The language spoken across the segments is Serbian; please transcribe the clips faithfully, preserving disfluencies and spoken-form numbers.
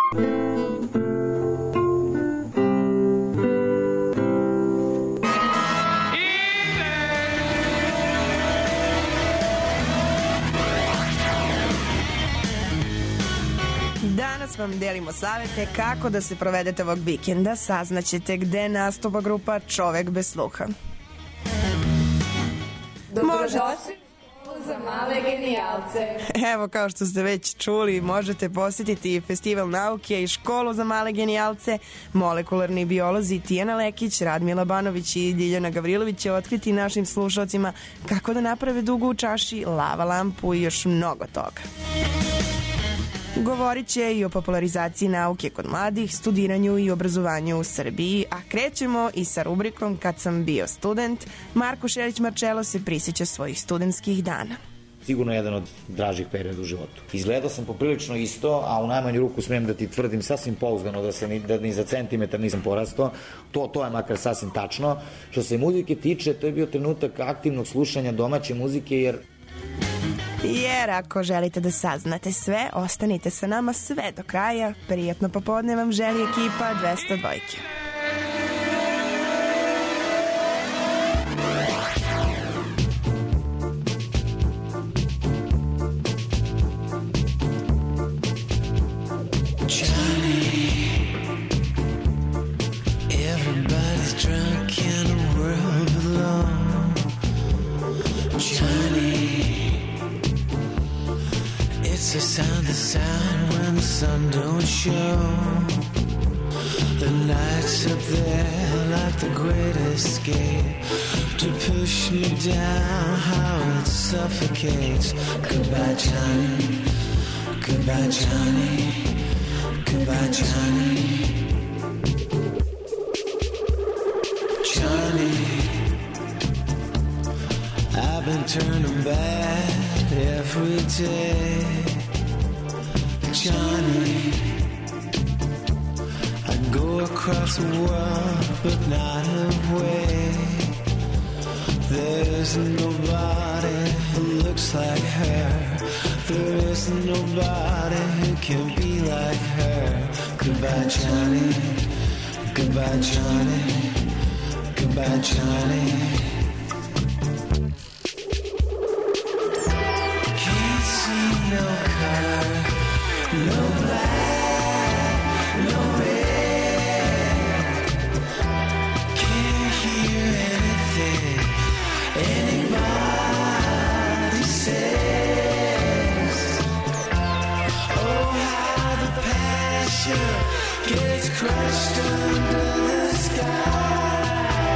Danas vam delimo savete kako da se provedete ovog vikenda. Saznaćete gde nastupa grupa Čovek bez sluha. Dobrodošli za male genijalce. Evo, kao što ste već čuli, možete posjetiti Festival nauke i školu za male genijalce. Molekularni biolozi Tijana Lekić, Radmila Banović i Ljiljana Gavrilović će otkriti našim slušalcima kako da naprave dugu u čaši, lava lampu i još mnogo toga. Govorit će i o popularizaciji nauke kod mladih, studiranju i obrazovanju u Srbiji, a krećemo i sa rubrikom Kad sam bio student. Marko Šerić-Marčelo se prisjeća svojih studentskih dana. Sigurno jedan od dražih perioda u životu. Izgledao sam poprilično isto, a u najmanju ruku smijem da ti tvrdim sasvim pouzdano da, se ni, da ni za centimetar nisam porastao. To, to je makar sasvim tačno. Što se muzike tiče, to je bio trenutak aktivnog slušanja domaće muzike, jer Jer ako želite da saznate sve, ostanite sa nama sve do kraja. Prijatno popodne vam želi ekipa dvesta dva. It's the sound, the sound when the sun don't show. The night's up there like the great escape to push me down, how it suffocates. Goodbye, Johnny. Goodbye, Johnny. Goodbye, Johnny. Johnny, I've been turning bad every day. Johnny, I go across the world, but not away. There's nobody who looks like her. There isn't nobody who can be like her. Goodbye, Johnny. Goodbye, Johnny. Goodbye, Johnny. Can't see no color. No black, no red. Can't hear anything anybody says. Oh, how the passion gets crushed under the sky.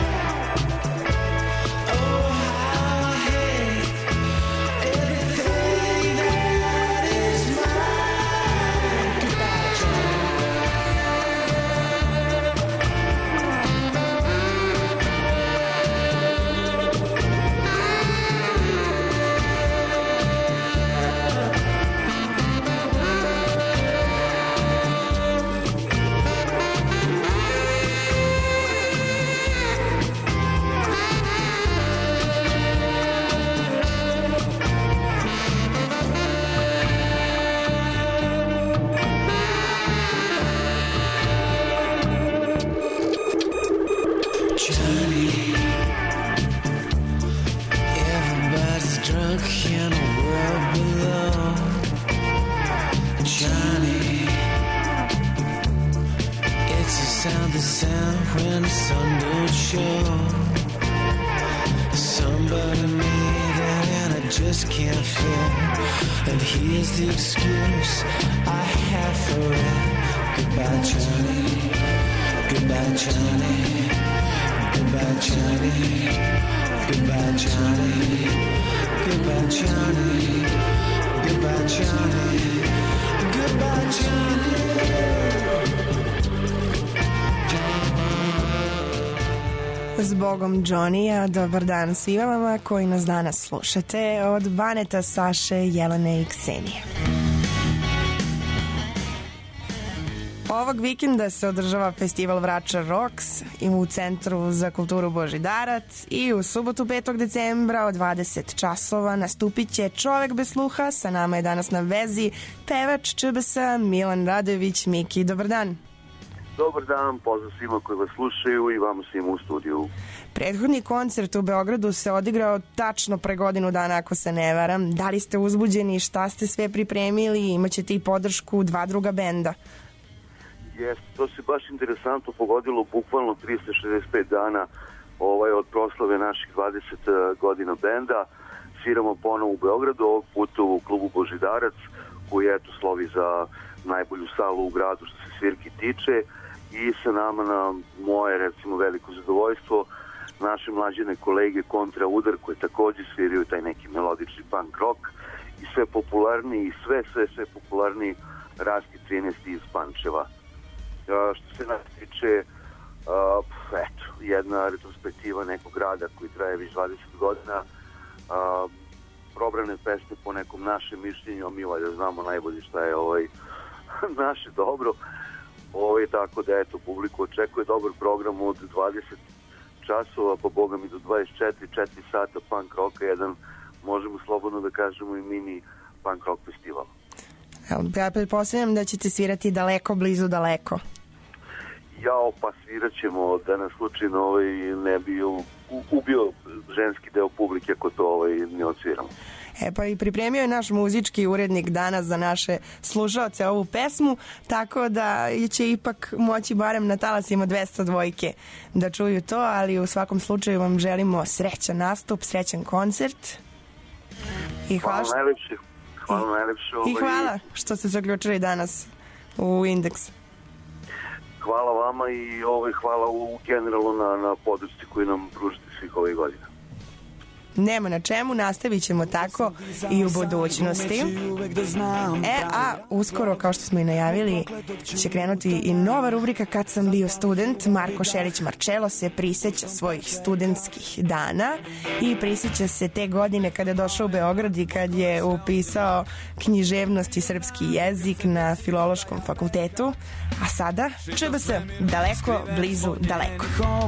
Oh, how I hate everything that is mine. Goodbye, Johnny. Johnny, everybody's drunk in a world below. Johnny, it's the sound, the sound when the sun don't show. Somebody made it and I just can't feel. And here's the excuse I have for it. Goodbye, Johnny. Goodbye, Johnny. Goodbye, Johnny. Goodbye, Johnny. Goodbye, Johnny. Goodbye, Johnny. Goodbye, Johnny. Zbogom Johnny-a, dobar dan svima vama koji nas danas slušate, od Baneta, Saše, Jelene i Ksenije. Ovog vikenda se održava festival Vračar Rocks i u Centru za kulturu Božidarac i u subotu petog decembra od dvadeset časova nastupit će Čovek bez sluha. Sa nama je danas na vezi pevač Č B S Milan Radojević. Miki, dobar dan. Dobar dan, pozdrav svima koji vas slušaju i vama svima u studiju. Prethodni koncert u Beogradu se odigrao tačno pre godinu dana, ako se ne varam. Da li ste uzbuđeni, šta ste sve pripremili? Imaćete i podršku dva druga benda. Jes, to se baš interesantno pogodilo, bukvalno trista šezdeset pet dana ovaj, od proslave naših dvadeset godina benda. Sviramo ponovo u Beogradu, ovog puta u klubu Božidarac, koji eto slovi za najbolju salu u gradu što se svirki tiče, i sa nama na moje recimo veliko zadovoljstvo naše mlađene kolege Kontra Udar, koji takođe sviraju taj neki melodični punk rock i sve popularniji, sve, sve, sve popularniji Raski trinaesti iz Pančeva. Uh, što se nas tiče, uh, eto, jedna retrospektiva nekog grada koji traje već dvadeset godina, uh, probrane pesme po nekom našem mišljenju, a mi valjda znamo najbolje šta je ovaj, naše dobro, ovaj, tako da eto, publiku očekuje dobar program od dvadeset časova, pa boga mi do dvadeset četiri, četiri sata punk rocka, jedan, možemo slobodno da kažemo, i mini punk rock festival. Ja pretpostavljam da ćete svirati daleko, blizu, daleko. Jao, pa svirat ćemo da nas slučajno ovaj, ne bi ubio ženski deo publike ako to ovaj, ne odsviramo. E pa i pripremio je naš muzički urednik danas za naše slušaoce ovu pesmu, tako da će ipak moći barem na talasima dvesta dvojke da čuju to, ali u svakom slučaju vam želimo srećan nastup, srećan koncert. I hvala, hvala najlepše. Hvala I, najlepše. Ovaj... I hvala što ste zaključili danas u Indeks. Hvala vama i ovaj, hvala u generalno na, na podršci koju nam pružite svih ovih godina. Nema na čemu, nastavit ćemo tako i u budućnosti. E, a uskoro, kao što smo i najavili, će krenuti i nova rubrika Kad sam bio student. Marko Šerić Marčelo se prisjeća svojih studentskih dana i prisjeća se te godine kada je došao u Beograd i kad je upisao književnost i srpski jezik na Filološkom fakultetu. A sada, Č B S, daleko, blizu, daleko.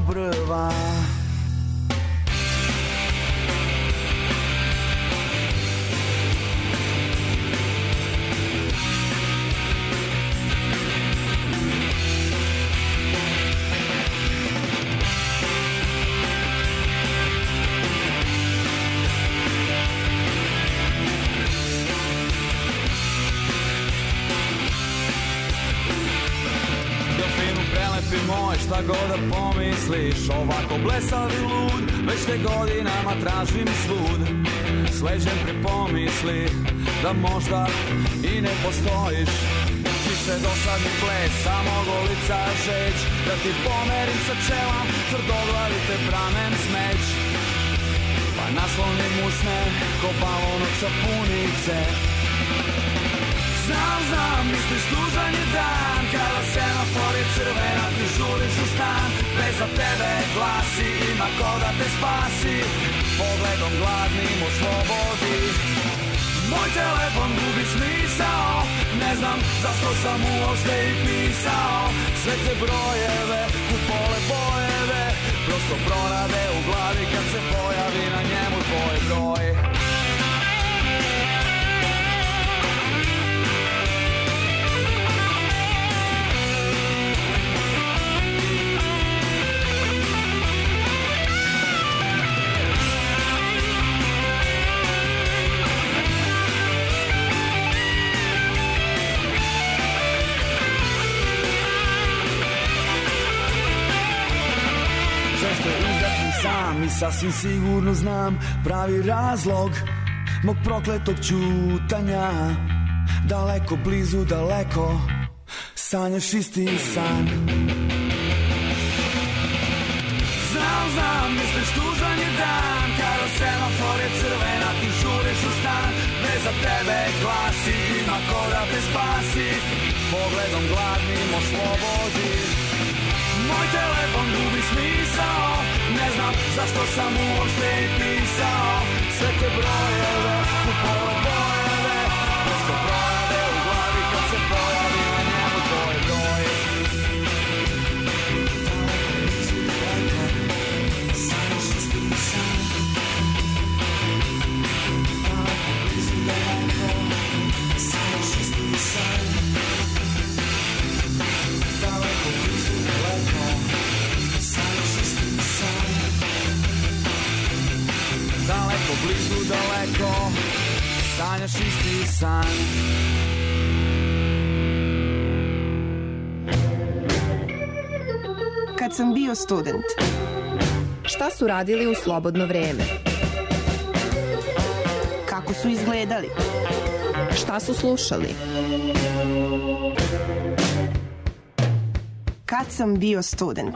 Šta god da pomisliš, ovako blesav i lud, već te godinama tražim svud. Sleđem pri pomisli da možda i ne postojiš. Više dosadni ples, samo golica žeć, da ti pomerim sa čela, tvrdoglavi te pramen smeć. Pa naslonim usne, ko balon od sapunice. Znam, znam, misliš tužan je dan, kada semafor je crvena, ti žuriš u stan. Bez za tebe glasi, ima ko da te spasi, pogledom gladnim oslobodi. Moj telefon gubi smisao, ne znam zašto sam uopšte i pisao. Sve te brojeve, kupole bojeve, prosto prorade u glavi kad se pojavi na njemu tvoj broj. Sam i sasvim sigurno znam pravi razlog mog prokletog ćutanja. Daleko, blizu, daleko, sanjaš isti san. Znam, znam, misliš tužan je dan, kada semafor je crvena, ti žuriš u stan. Bez za tebe glasi, ima ko da te spasi, pogledom gladnim oslobodi. Moj telefon gubi smisao, ne znam zašto sam uopšte i pisao. Sve te brojeve, kupole bojeve, prosto brojeve u glavi kad se pojavi na njemu tvoj broj. san. Kad sam bio student. Šta su radili u slobodno vreme? Kako su izgledali? Šta su slušali? Kad sam bio student.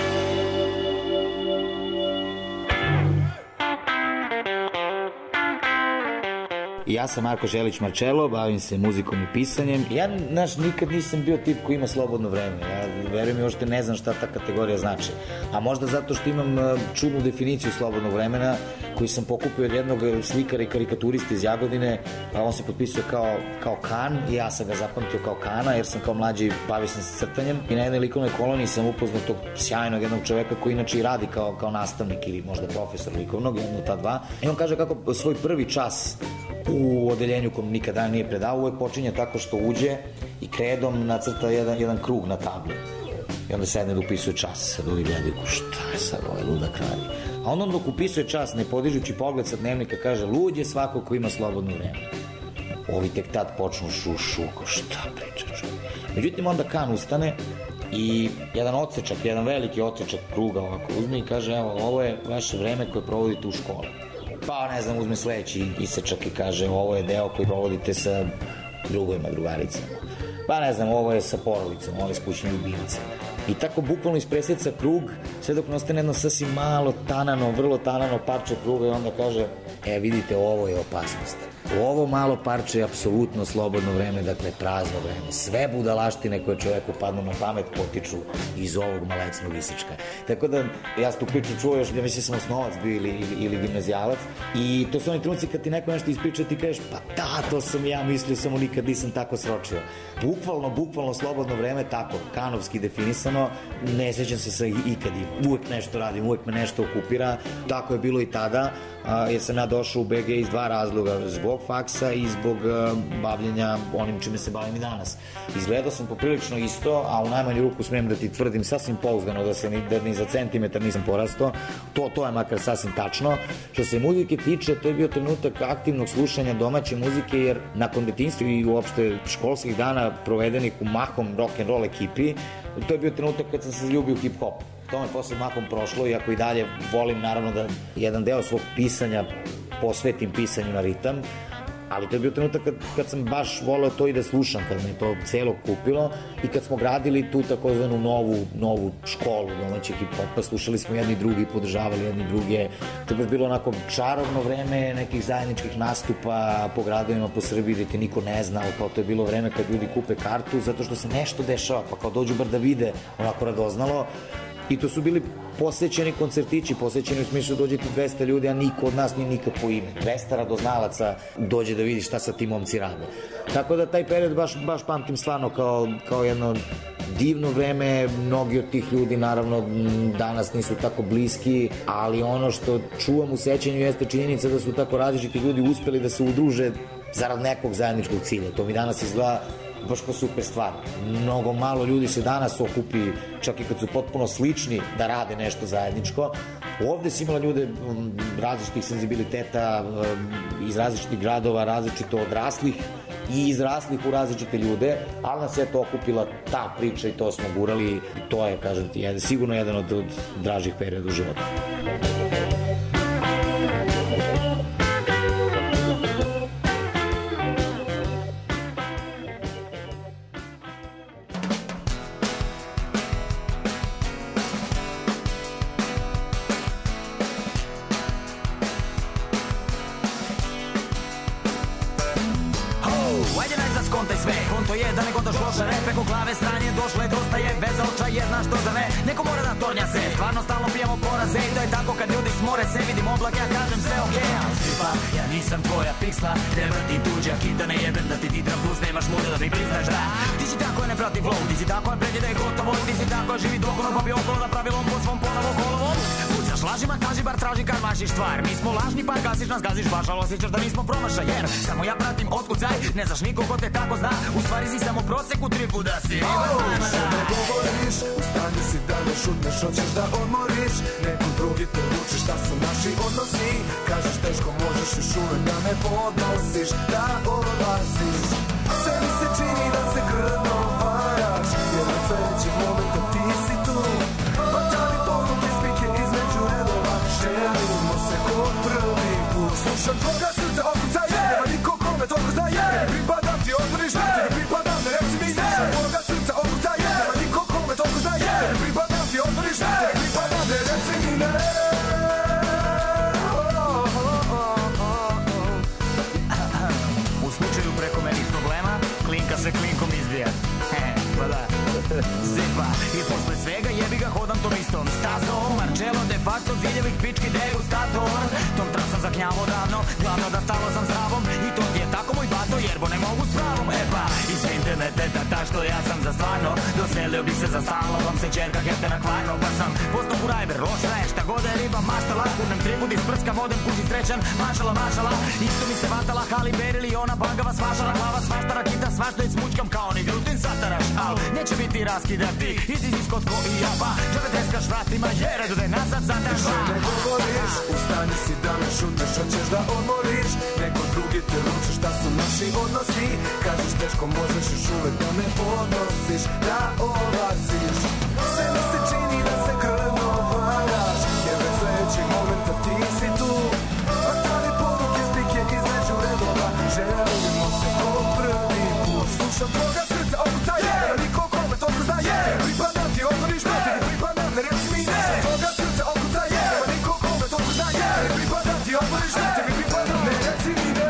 Ja sam Marko Želić Marčelo, bavim se muzikom i pisanjem. Ja, znaš, nikad nisam bio tip koji ima slobodno vreme. Ja, verujem, još te ne znam šta ta kategorija znači. A možda zato što imam čudnu definiciju slobodnog vremena koji sam pokupio od jednog slikara i karikaturista iz Jagodine, a on se potpisuje kao, kao Kan i ja sam ga zapamtio kao Kana jer sam kao mlađi bavio sam se crtanjem i na jednoj likovnoj koloniji sam upoznao tog sjajnog jednog čoveka koji inače i radi kao, kao nastavnik ili možda profesor likovnog, jedno ta dva. I on kaže kako svoj prvi čas u odeljenju kom nikada nije predavao, uvek počinje tako što uđe i kredom nacrta jedan, jedan krug na tabli. I onda sedne da upisuje čas. Sad ovi gledaju, šta je sad ovaj ludak radi? A on dok upisuje čas, ne podižući pogled sa dnevnika, kaže, lud je svako ko ima slobodno vreme. Ovi tek tad počnu šu, šu, ko šta priča čovjek. Međutim, onda Kan ustane i jedan odsečak, jedan veliki odsečak kruga ovako uzme i kaže, evo, ovo je vaše vreme koje provodite u školi. Pa, ne znam, uzme sledeći isečak i kaže, ovo je deo koji provodite sa drugovima, drugaricama. Pa, ne znam, ovo je sa porodicom, ovo je s kućnim ljubimcem. I tako bukvalno ispreseca krug, sve dok ostane jedno sasvim malo tanano, vrlo tanano parče kruga i onda kaže, e, vidite, ovo je opasnost. Ovo malo parče je apsolutno slobodno vreme, dakle prazno vreme. Sve budalaštine koje čoveku padnu na pamet potiču iz ovog malecnog isečka. Tako da, ja sam tu priču čuo još, ja mislim sam osnovac bio ili, ili, ili gimnazijalac i to su oni trenuci kad ti neko nešto ispriča ti kažeš, pa da, to sam ja mislio, samo nikad nisam tako sročio. Bukvalno, bukvalno slobodno vreme, tako, kanovski definisano, ne sećam se sa ikad imam. Uvek nešto radim, uvek me nešto okupira, tako je bilo i tada, a, jer sam ja došao u be ge iz dva razloga, zbog faksa i zbog uh, bavljenja onim čime se bavim i danas. Izgledao sam poprilično isto, a u najmanju ruku smijem da ti tvrdim sasvim pouzdano da se ni, da ni za centimetar nisam porastao. To, to je makar sasvim tačno. Što se muzike tiče, to je bio trenutak aktivnog slušanja domaće muzike, jer nakon detinjstva i uopšte školskih dana provedenih u mahom rock'n'roll ekipi, to je bio trenutak kad sam se zaljubio u hip-hop. To me posle mahom prošlo, iako i dalje volim naravno da jedan deo svog pisanja posvetim pisanju na ritam, ali to je bio trenutak kad, kad sam baš voleo to i da slušam, kad me to celo kupilo i kad smo gradili tu takozvanu novu, novu školu domaćeg hip-hopa, slušali smo jedni drugi, podržavali jedni druge, to je bilo onako čarobno vreme nekih zajedničkih nastupa po gradovima po Srbiji gde te niko ne zna, kao to je bilo vreme kad ljudi kupe kartu zato što se nešto dešava, pa kao dođu bar da vide onako radoznalo. I to su bili posećeni koncertići, posećeni u smislu dođe ti dvesta ljudi, a niko od nas nije nikakvo ime. dvesta radoznalaca dođe da vidi šta sa ti momci rade. Tako da taj period baš, baš pamtim stvarno kao, kao jedno divno vreme. Mnogi od tih ljudi naravno danas nisu tako bliski, ali ono što čuvam u sećanju jeste činjenica da su tako različiti ljudi uspeli da se udruže zarad nekog zajedničkog cilja. To mi danas izgleda baš kao super stvar. Mnogo malo ljudi se danas okupi, čak i kad su potpuno slični, da rade nešto zajedničko. Ovde si imala ljude različitih senzibiliteta, iz različitih gradova, različito odraslih i izraslih u različite ljude, ali nas je to okupila ta priča i to smo gurali i to je, kažem ti, jedan, sigurno jedan od, od dražih perioda u životu. Neko mora da tornja se, stvarno stalno pijemo poraze i to je tako kad ljudi smore se, vidim oblak, ja kažem sve okej, okay, ali svipa, ja nisam tvoja piksla, ne vrtim tuđak i da ne jebem da ti titram plus, nemaš muda da mi priznaš da ti si tako je ne prati flow, ti si tako je pređe da je gotovo, ti si tako je živi dokono pa bi okolo da pravilom po svom ponovo kolovom, pucaš veraš lažima, kaži bar traži kad mašiš stvar. Mi smo lažni pa gaziš nas, gaziš baš, ali osjećaš da nismo promašaj. Jer samo ja pratim otkucaj, ne znaš niko ko te tako zna. U stvari si samo prosek u tripu da si riba znajma da. Ne govoriš, u stanju si da ne šutneš, hoćeš da odmoriš. Neko drugi te uči šta su naši odnosi. Kažeš teško možeš još uvek da me podnosiš, da odlaziš. Sve mi se čini da se grdno varaš, jer na sledećeg momenta ti si tu. Pa da li poruke spike između redova, želimo se ko prvi put. Slušam tvoga srca okucaje, nema niko kome dobro znaje. Tebi pripadam, ti otvoriš me, tebi pripadam, ne reci mi ne. Slušam tvoga srca okucaje, nema niko kome dobro znaje. Tebi pripadam, ti otvoriš me, tebi pripadam, ne reci mi ne. U slučaju prekomernih problema, klinka se klinkom izbija. He, pa da. Zepa, i posle svega jebi ga hodam tom istom stazom. Marcello, de facto, ziljevi pički degustator. Tom trasam zaknjavo davno, glavno da stalo sam zdravom. I to ti je tako moj bato, jerbo ne mogu s pravom. E pa, izvim te me teta, ta što ja sam za stvarno. Doselio bih se za stalno, vam se čerka hete na kvarno. Pa sam postao kurajber, loš raje, šta god je riba maštala. Kurnem tribud iz prska, modem kući srećan. Mašala, mašala, isto mi se vatala. Hali berili, ona bagava svašala. Glava svaštara, kita svašta i smučkam kao ni glutin sataraš. Al, neće biti raskidati, idi iskod ko i ja pa. Džave treskaš vratima, jer redu da nazad zataš va. Ne govoriš, u stanju si da me šutneš, hoćeš da odmoriš. Neko drugi te ruči šta su naši odnosi. Kažeš teško možeš još uvek da me podnosiš, da odlaziš. Sve mi se čini da se grdno varaš, jer već sledećeg momenta ti si tu. Pa da li poruke spike između redova, želimo se ko prvi put. Slušam tvoga srca okucaje, nema niko kome dobro znaje. Pripadam ti, otvoriš me, tebi pripadam, ne reci mi ne. Slušam tvoga srca okucaje, nema niko kome dobro znaje. Pripadam ti, otvoriš me, tebi pripadam, ne reci mi ne.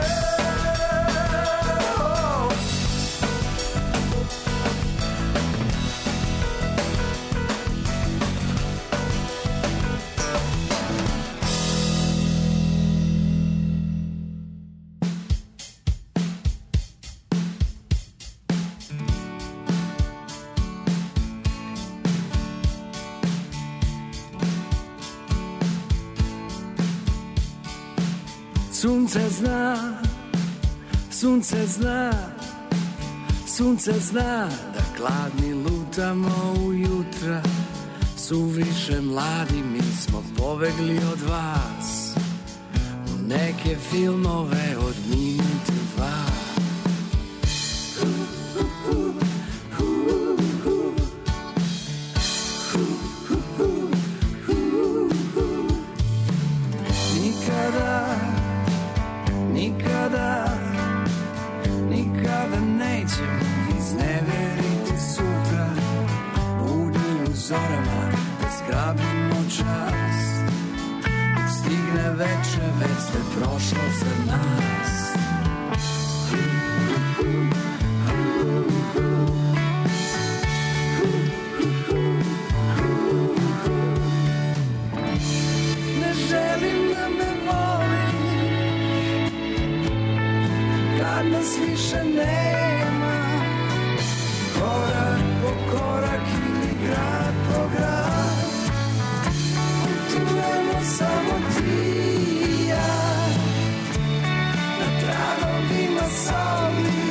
Sunce zna, sunce zna, sunce zna da gladni lutamo ujutra. Suviše mladi mi smo pobegli od vas u neke filmove od minutu dva. Nikada, nikada, nikada nećemo izneveriti sutra. Budni u zorama da zgrabimo čas. Stigne veče, već ste prošlo za nas. Ne želim da me voli kad nas više nema. Korak po korak ili grad po grad putujemo samo ti i ja. Na tragovima soli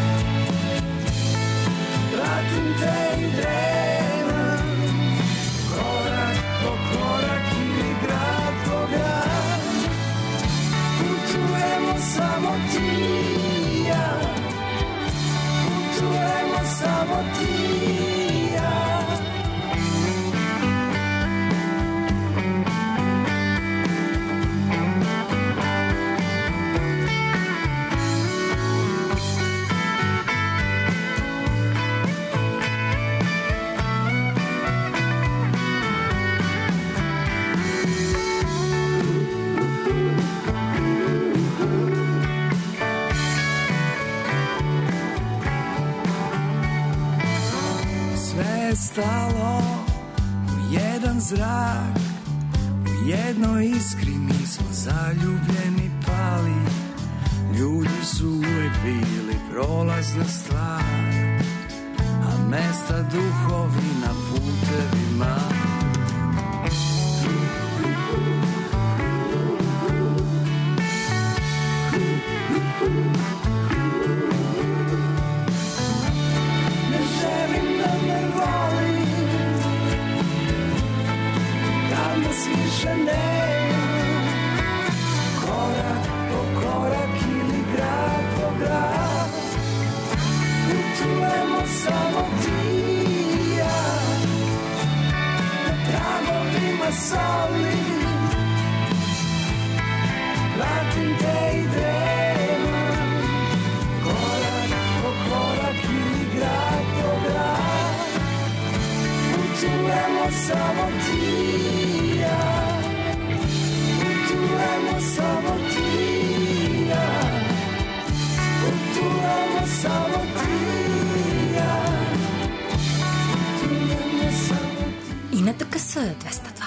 pratim te i dremam. Korak po korak ili grad po grad putujemo samo ti i ja. Putujemo samo ti i ja. Stalo u jedan zrak, u jednoj iskri mi smo zaljubljeni pali. Ljudi su uvek bili prolazna stvar, a mesta duhovi na putevima. putujemo samo ti i ja, putujemo samo ti i ja, putujemo samo ti i ja, putujemo samo ti. I na T K S dvesta dva.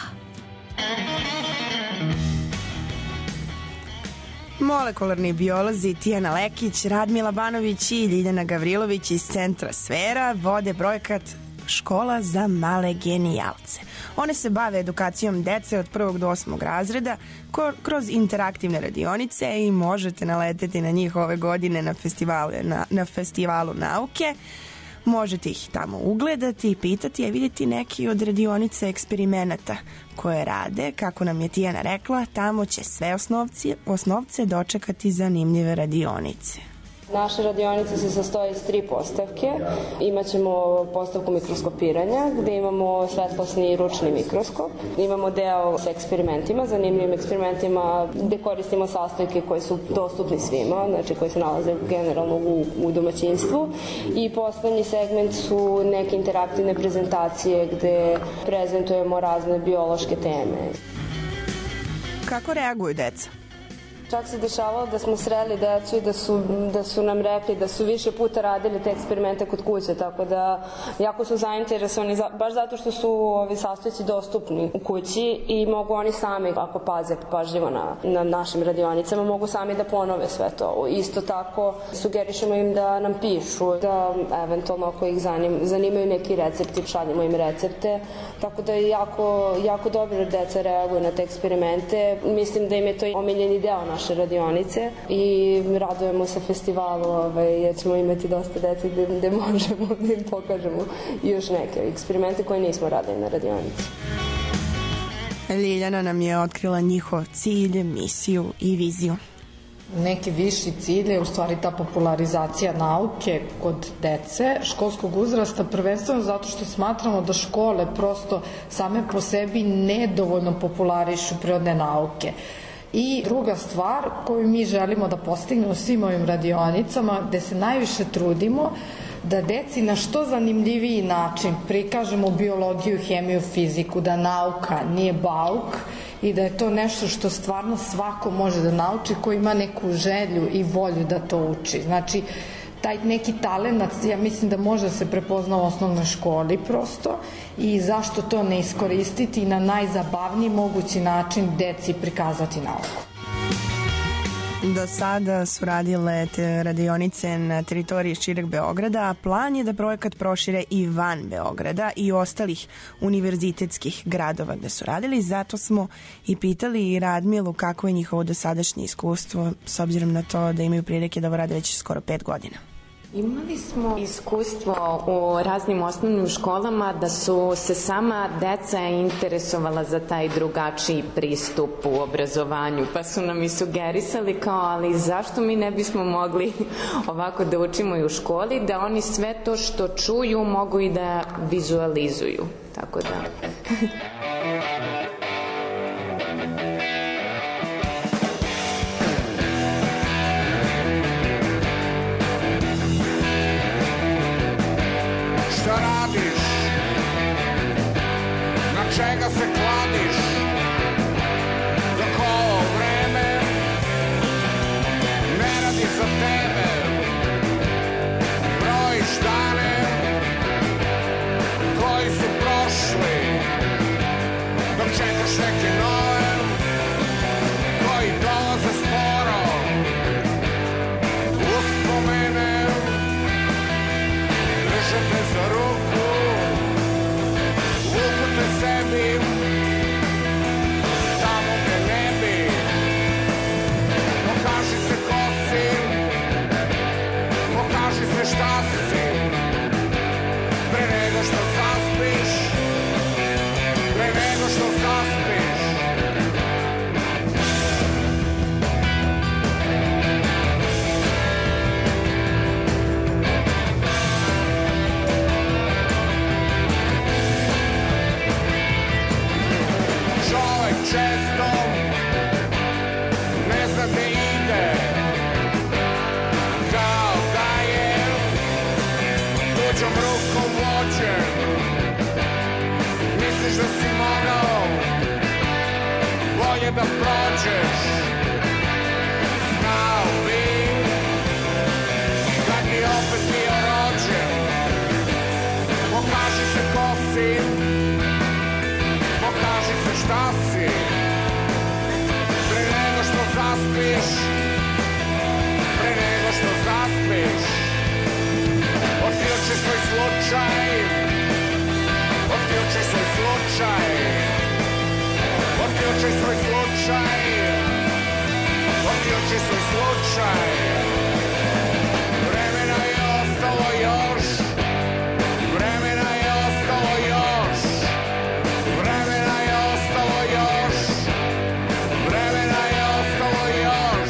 Molekularni biolozi Tijana Lekić, Radmila Banović i Ljiljana Gavrilović iz Centra Sfera vode projekat Škola za male genijalce. One se bave edukacijom dece od prvog do osmog razreda kroz interaktivne radionice i možete naleteti na njih ove godine na, na, na festivalu nauke. Možete ih tamo ugledati i pitati, a vidjeti neki od radionica eksperimenata koje rade. Kako nam je Tijana rekla, tamo će sve osnovci, osnovce dočekati zanimljive radionice. Naša radionica se sastoji iz tri postavke. Imaćemo postavku mikroskopiranja gde imamo svetlosni i ručni mikroskop. Imamo deo sa eksperimentima, zanimljivim eksperimentima gde koristimo sastojke koje su dostupni svima, znači koje se nalaze generalno u, u domaćinstvu. I poslednji segment su neke interaktivne prezentacije gde prezentujemo razne biološke teme. Kako reaguju deca? Čak se dešavalo da smo sreli decu i da su, da su nam rekli da su više puta radili te eksperimente kod kuće, tako da jako su zainteresovani, baš zato što su ovi sastojci dostupni u kući i mogu oni sami, ako paze pažljivo na, na našim radionicama, mogu sami da ponove sve to. Isto tako sugerišemo im da nam pišu, da eventualno ako ih zanim, zanimaju neki recepti, šaljemo im recepte, tako da jako, jako dobro deca reaguju na te eksperimente. Mislim da im je to omiljeni deo naše radionice i radujemo se festivalu, ovaj, jer ćemo imati dosta dece gde, gde možemo da im pokažemo još neke eksperimente koje nismo radili na radionici. Ljiljana nam je otkrila njihov cilj, misiju i viziju. Neki viši cilj je u stvari ta popularizacija nauke kod dece školskog uzrasta, prvenstveno zato što smatramo da škole prosto same po sebi nedovoljno popularišu prirodne nauke. I druga stvar koju mi želimo da postignemo u svim ovim radionicama, gde se najviše trudimo da deci na što zanimljiviji način prikažemo biologiju, hemiju, fiziku, da nauka nije bauk i da je to nešto što stvarno svako može da nauči ko ima neku želju i volju da to uči. Znači, taj neki talenat, ja mislim da može da se prepozna u osnovnoj školi prosto i zašto to ne iskoristiti i na najzabavniji mogući način deci prikazati nauku. Do sada su radile te radionice na teritoriji šireg Beograda, a plan je da projekat prošire i van Beograda i ostalih univerzitetskih gradova gde su radili. Zato smo i pitali i Radmilu kako je njihovo dosadašnje iskustvo, s obzirom na to da imaju prilike da ovo rade već skoro pet godina. Imali smo iskustvo u raznim osnovnim školama da su se sama deca interesovala za taj drugačiji pristup u obrazovanju, pa su nam i sugerisali kao, ali zašto mi ne bismo mogli ovako da učimo i u školi, da oni sve to što čuju mogu i da vizualizuju, tako da... Šta radiš? Na čega se kladiš? Dok ovo vreme ne radi za tebe. Brojiš dane koji su prošli, dok čekaš neke nove koji dolaze sporo. Uspomene držate za ruku, vuku te sebi tamo gde ne bi. Pokaži se ko si, pokaži se šta si, pre nego što zaspiš, pre nego što zaspiš. Često ne zna gde ide, kao da je tuđom rukom vođen. si, pokaži se šta si, pre nego što zaspiš, pre nego što zaspiš. Otključi svoj slučaj, otključi svoj slučaj, otključi svoj slučaj, otključi svoj slučaj. Vremena je ostalo još, vremena je ostalo još, vremena je ostalo još, vremena je ostalo još.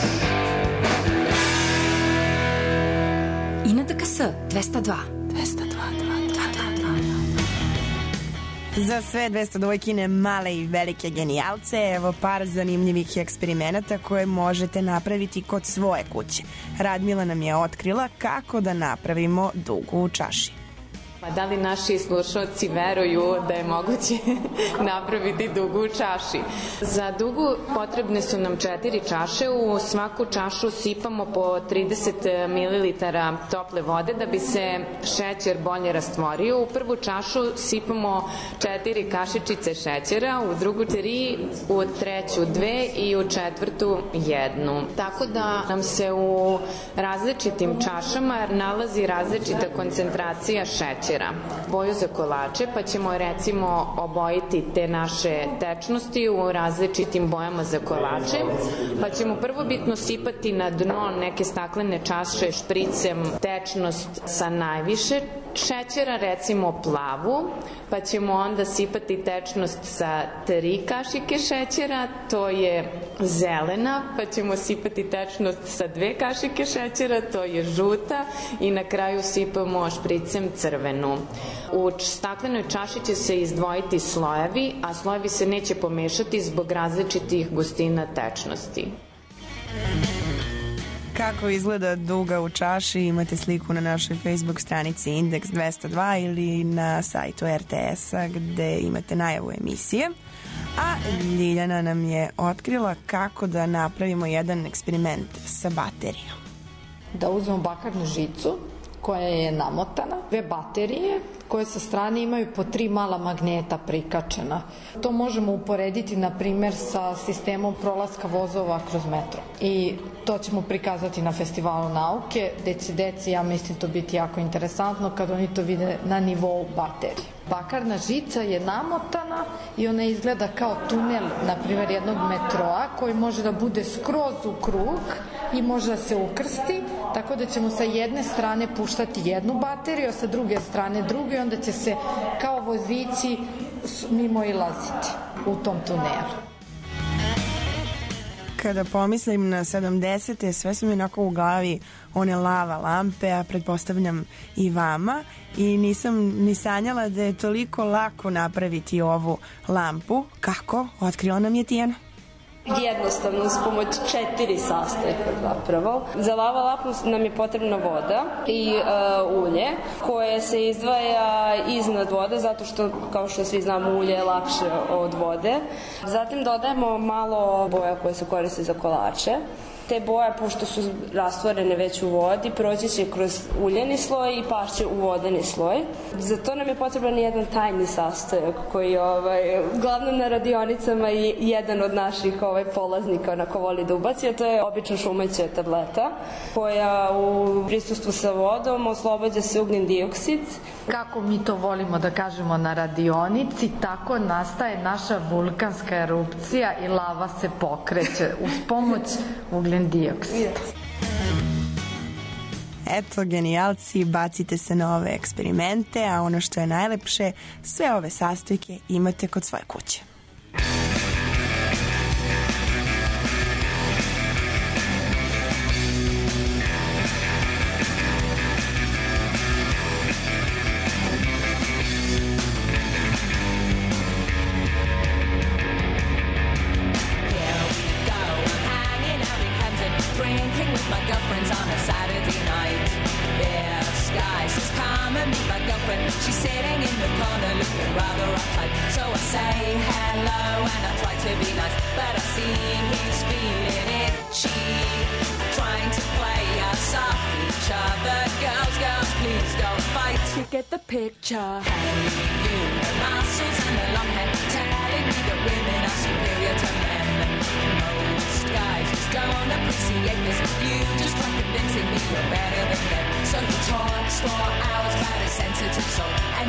I N D K S dvesta dva. dvesta dva, dvesta dva. Za sve dvesta dvojkine male i velike genijalce, evo par zanimljivih eksperimenata koje možete napraviti kod svoje kuće. Radmila nam je otkrila kako da napravimo dugu u čaši. Pa da li naši slušalci veruju da je moguće napraviti dugu u čaši? Za dugu potrebne su nam četiri čaše. U svaku čašu sipamo po trideset mililitara tople vode da bi se šećer bolje rastvorio. U prvu čašu sipamo četiri kašičice šećera, u drugu tri, u treću dve i u četvrtu jednu. Tako da nam se u različitim čašama nalazi različita koncentracija šećera. Boju za kolače, pa ćemo recimo obojiti te naše tečnosti u različitim bojama za kolače, pa ćemo prvobitno sipati na dno neke staklene čaše špricem tečnost sa najviše šećera, recimo plavu, pa ćemo onda sipati tečnost sa tri kašike šećera, to je zelena, pa ćemo sipati tečnost sa dve kašike šećera, to je žuta i na kraju sipamo špricem crvenu. U staklenoj čaši će se izdvojiti slojevi, a slojevi se neće pomešati zbog različitih gustina tečnosti. Kako izgleda duga u čaši imate sliku na našoj Facebook stranici Indeks dvesta dva ili na sajtu R T S-a gde imate najavu emisije. A Ljiljana nam je otkrila kako da napravimo jedan eksperiment sa baterijom. Da uzmemo bakarnu žicu koja je namotana, dve baterije koje sa strane imaju po tri mala magneta prikačena. To možemo uporediti, na primer, sa sistemom prolaska vozova kroz metro. I to ćemo prikazati na Festivalu nauke, gde će deci, ja mislim, to biti jako interesantno kad oni to vide na nivou baterije. Bakarna žica je namotana i ona izgleda kao tunel, na primjer, jednog metroa koji može da bude skroz u krug i može da se ukrsti, tako da ćemo sa jedne strane puštati jednu bateriju, a sa druge strane drugu i onda će se kao vozići mimo ilaziti u tom tunelu. Kada pomislim na sedamdesete, sve su mi onako u glavi one lava lampe, a pretpostavljam i vama, i nisam ni sanjala da je toliko lako napraviti ovu lampu. Kako? Otkrila nam je Tijana. Jednostavno, s pomoć četiri sastojka zapravo. Za lava lampu nam je potrebna voda i uh, ulje koje se izdvaja iznad vode zato što, kao što svi znamo, ulje je lakše od vode. Zatim dodajemo malo boja koje se koriste za kolače. Te boje, pošto su rastvorene već u vodi, proći će kroz uljeni sloj i pašće u vodeni sloj. Za to nam je potreban jedan tajni sastojak koji ovaj, glavno na radionicama je jedan od naših ovaj, polaznika onako voli da ubaci, a to je obična šumeća tableta koja u prisustvu sa vodom oslobađa se ugljen dioksid. Kako mi to volimo da kažemo na radionici, tako nastaje naša vulkanska erupcija i lava se pokreće uz pomoć ugljen dioksid. Eto, genijalci, bacite se na ove eksperimente, a ono što je najlepše, sve ove sastojke imate kod svoje kuće. She's sitting in the corner looking rather uptight. So I say hello and I try to be nice, but I see he's feeling itchy, trying to play us off each other. Girls, girls, please don't fight. You get the picture. Hey, you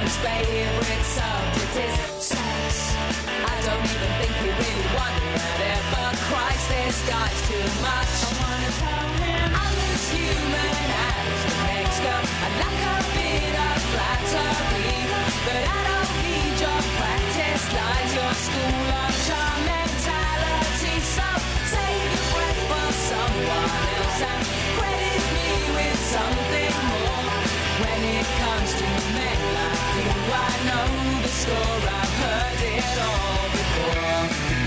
his favorite subject is sex. I don't even think he really wondered at it, but Christ, this guy's too much. I wanna tell him I'm as human as the next girl. I like a bit of flattery, but I don't need your practice lines, your school of charm mentality. So save your breath for someone else and credit me with something more. When it comes to men like you, I know the score. I've heard it all before.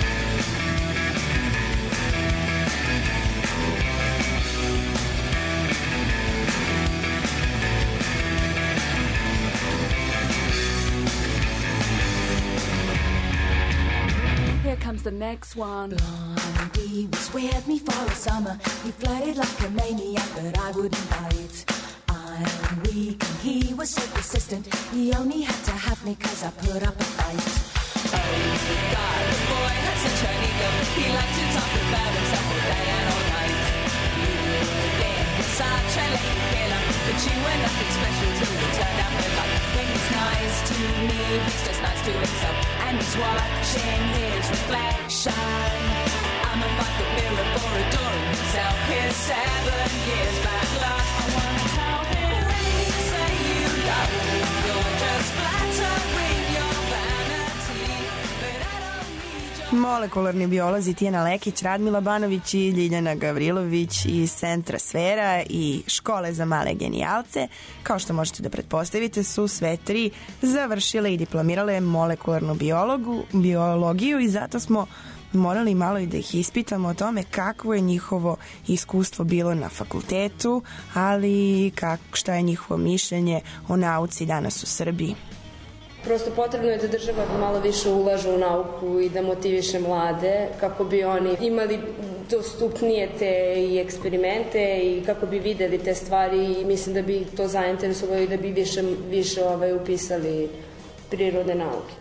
Here comes the next one. Blondie was with me for a summer. He flirted like a maniac, but I wouldn't bite. I'm weak and he was so persistent. He only had to have me cause I put up a fight. Oh God, the boy had such an ego. He liked to talk about himself all day and all night. You were such a lady killer, but you were nothing special till you turned out the light. When he's nice to me, he's just nice to himself, and he's watching his reflection. I'm a five-foot mirror for adoring himself. His seven years bad luck. I wanna tell him when you say you love him, you're just flattering your vanity, but I don't need your... Molekularni biolozi Tijana Lekić, Radmila Banović i Ljiljana Gavrilović iz Centra Sfera i Škole za male genijalce, kao što možete da pretpostavite, su sve tri završile i diplomirale molekularnu biologu, biologiju i zato smo morali malo i da ih ispitamo o tome kakvo je njihovo iskustvo bilo na fakultetu, ali kak, šta je njihovo mišljenje o nauci danas u Srbiji. Prosto potrebno je da država malo više ulaže u nauku i da motiviše mlade kako bi oni imali dostupnije te i eksperimente i kako bi videli te stvari i mislim da bi to zainteresovalo i da bi više, više ovaj, upisali prirodne nauke.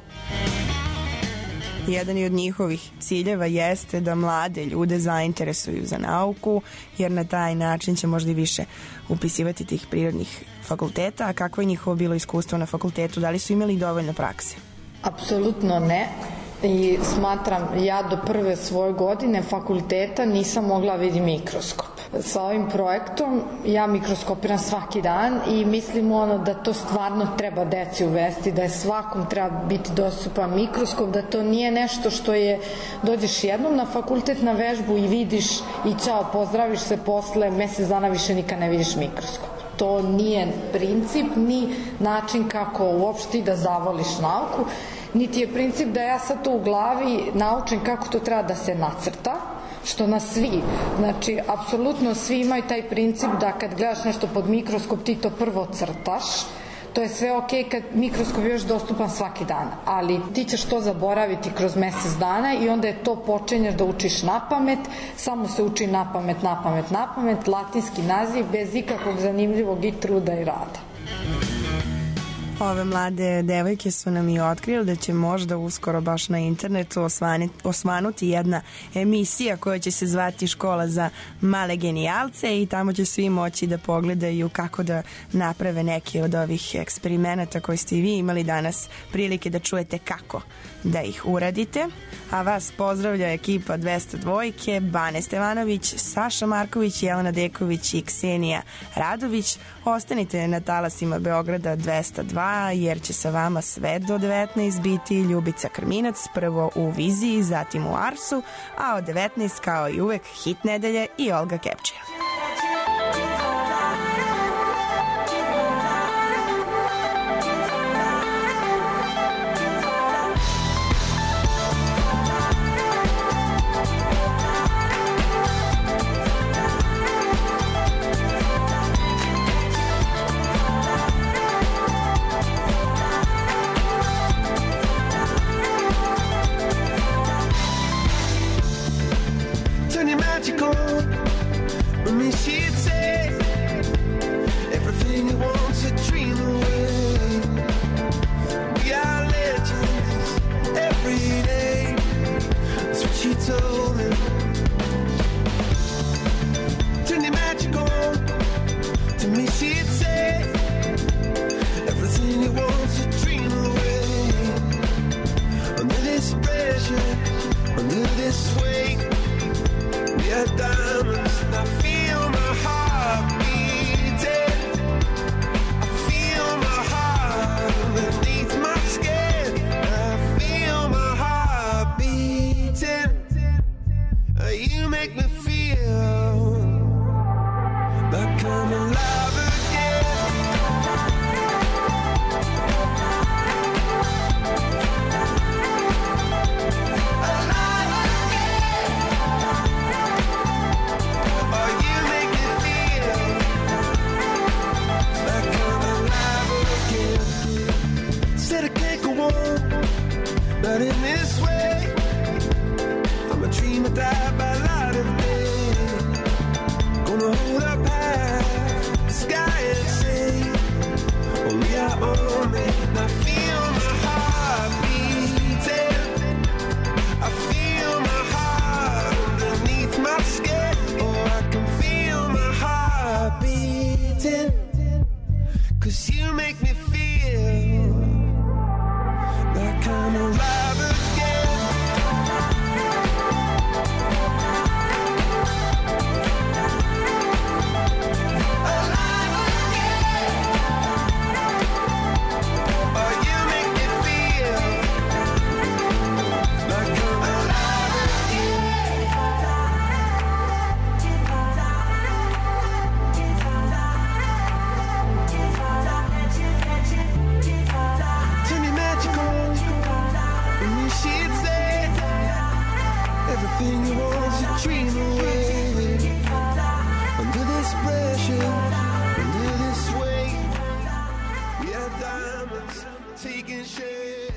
Jedan od njihovih ciljeva jeste da mlade ljude zainteresuju za nauku, jer na taj način će možda i više upisivati tih prirodnih fakulteta. A kakvo je njihovo bilo iskustvo na fakultetu? Da li su imali dovoljno prakse? Apsolutno ne. I smatram, ja do prve svoje godine fakulteta nisam mogla vidjeti mikroskop. Sa ovim projektom ja mikroskopiram svaki dan i mislim ono da to stvarno treba deci uvesti, da je svakom treba biti dostupan mikroskop, da to nije nešto što je, dođeš jednom na fakultet na vežbu i vidiš i čao, pozdraviš se, posle mesec dana više nikad ne vidiš mikroskop. To nije princip, ni način kako uopšte da zavoliš nauku, niti je princip da ja sad to u glavi naučim kako to treba da se nacrta, što na svi, znači, apsolutno svi imaju taj princip da kad gledaš nešto pod mikroskop ti to prvo crtaš, to je sve ok kad mikroskop je još dostupan svaki dan, ali ti ćeš to zaboraviti kroz mesec dana i onda je to počinješ da učiš na pamet, samo se uči na pamet, na pamet, na pamet, latinski naziv bez ikakvog zanimljivog i truda i rada. Ove mlade devojke su nam i otkrili da će možda uskoro baš na internetu osvaniti, osvanuti jedna emisija koja će se zvati Škola za male genijalce i tamo će svi moći da pogledaju kako da naprave neke od ovih eksperimenata koje ste i vi imali danas prilike da čujete kako da ih uradite. A vas pozdravlja ekipa dvesta dva, Bane Stevanović, Saša Marković, Jelena Deković i Ksenija Radović. Ostanite na talasima Beograda dvesta dva jer će sa vama sve do devetnaest biti Ljubica Krminac, prvo u Viziji, zatim u Arsu, a od devetnaest kao i uvek hit nedelje i Olga Kepčija. Turn your magic on. won't, not in this way. I'm a dreamer die by light of day. Gonna hold up high the sky and say, only I own me. And I feel my heart beating. I feel my heart underneath my skin. Oh, I can feel my heart beating. 'Cause you make me feel like I'm alive again. Alive again. Oh, you make me feel like I'm alive again. Turn me magical when you she'd say everything you want is a dream away. Under this pressure, under this weight, we are diamonds taking shape.